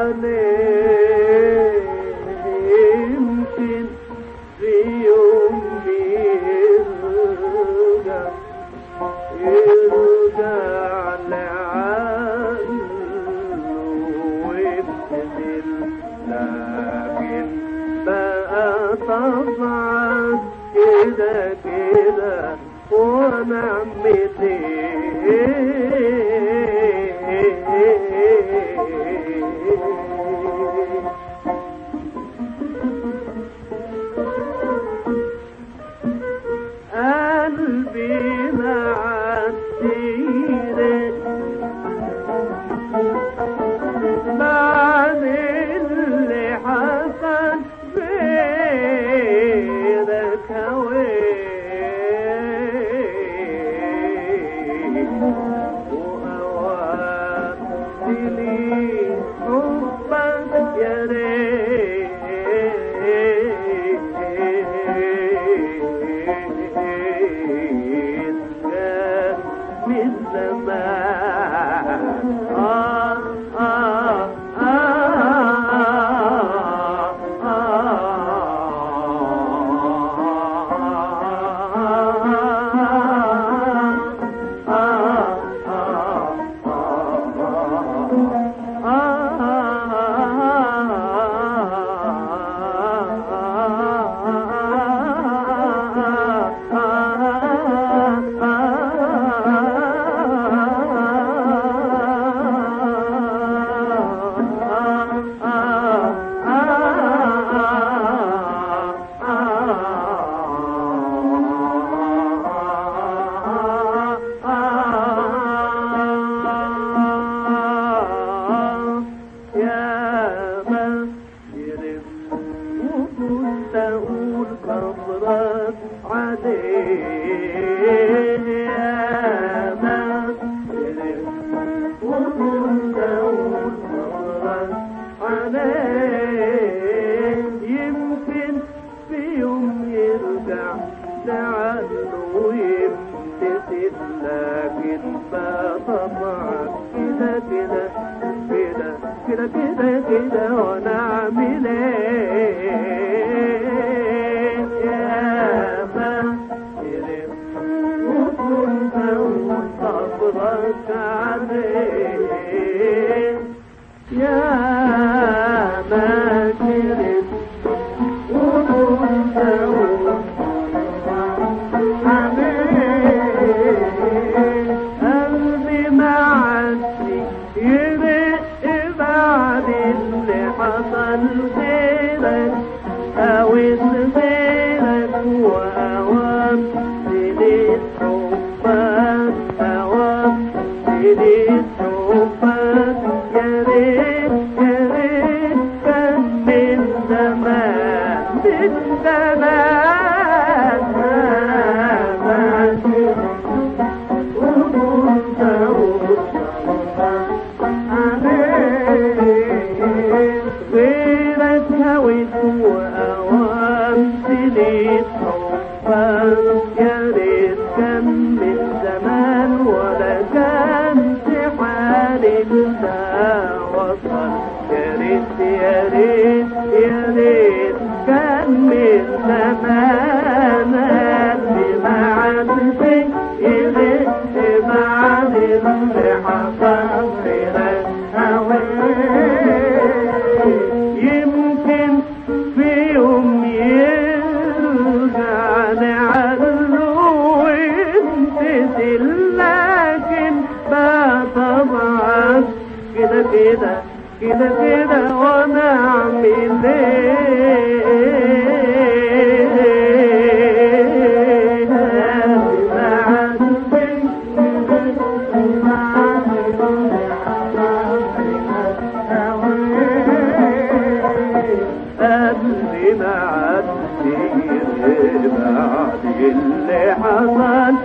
عليه يمكن في يوم يرجع لعقله ويبتدل، لكن بقى طبعا كده كده ونعمل قلبي معديلك بعد اللي حصل بينك وأوامري حبك يا ريت كان من زمان. تقول كبرت عليه يا ما وكنت تقول كبرت عليه يمكن في يوم يرجع لعله ويمتثل، لكن بطبعك كده كده كده كده كده كده ونعمل ايه يا ما يرم وكنت صبرك عليه يا ما كرم وكنت قلبي معدي يرق بعد اللي حصل غيرك أو غيرك وأوام سنين حبك أوام سنين حبك يا ريت يا ريت كان من زمان من زمان غيرك هويت وأوام سنين حبك يا ريت كان من زمان ولا كان في حال انت وصل يا ريت يا ريت يا ريت كان من زمان بمعاد في يغيب بعد اللي حصل غيرك يمكن في يوم يرجع لعله ويمتثل، لكن بطبعك كده كده كده كده ونعمل اللي حصل